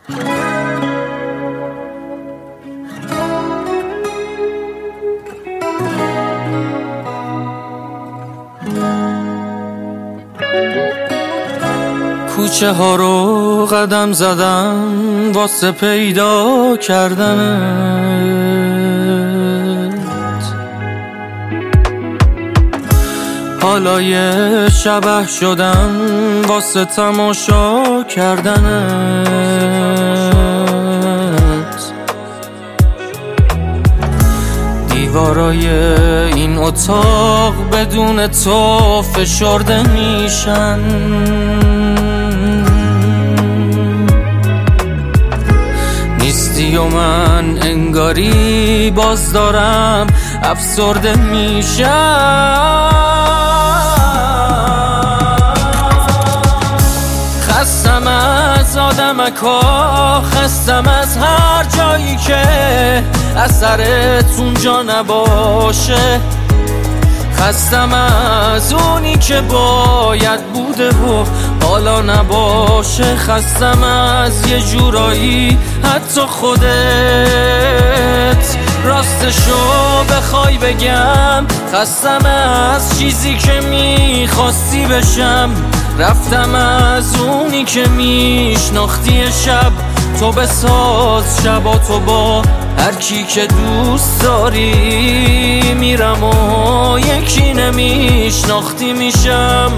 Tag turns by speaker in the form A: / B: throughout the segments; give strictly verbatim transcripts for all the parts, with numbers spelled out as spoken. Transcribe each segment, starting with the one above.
A: کوچه ها رو قدم زدم واسه پیدا کردنت، حالا یه شبح شدم واسه تماشا کردنت. دیوارای این اتاق بدون تو فشرده میشن، نیستی و من انگاری باز دارم افسرده میشم. خستم از آدمکا، خستم از هر جایی که اثرت اونجا نباشه، خستم از اونی که باید بوده و حالا نباشه، خستم از یه جورایی حتی خودت. راستشو بخوای بگم خستم از چیزی که میخواستی بشم، رفتم از اونی که میشناختی شب تو بساز شبا تو با هر کی که دوست داری، میرم و یکی نمیشناختی میشم.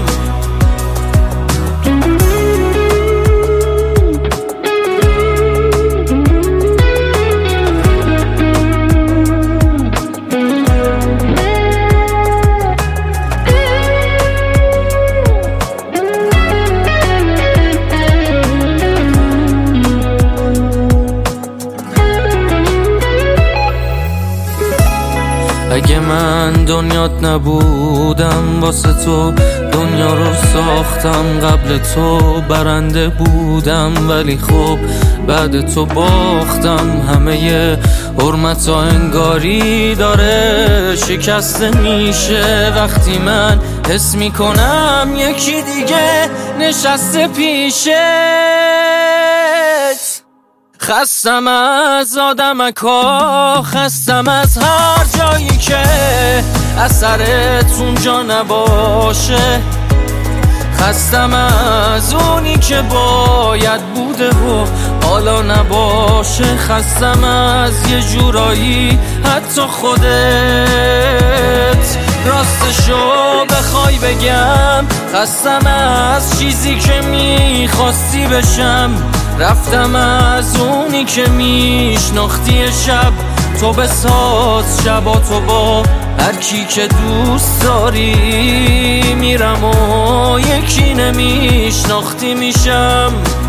A: اگه من دنیات نبودم واسه تو دنیا رو ساختم، قبل تو برنده بودم ولی خب بعد تو باختم. همه حرمت ها انگاری داره شکسته میشه وقتی من حس میکنم یکی دیگه نشسته پیشت. خستم از آدمکا، خستم از هر جایی که اثرت اونجا نباشه، خستم از اونی که باید بوده و حالا نباشه، خستم از یه جورایی حتی خودت. راستشو بخوای بگم خستم از چیزی که میخواستی بشم، رفتم از اونی که میشناختی شب تو بساز شبا تو با هر کی که دوست داری، میرم و یکی نمیشناختی میشم.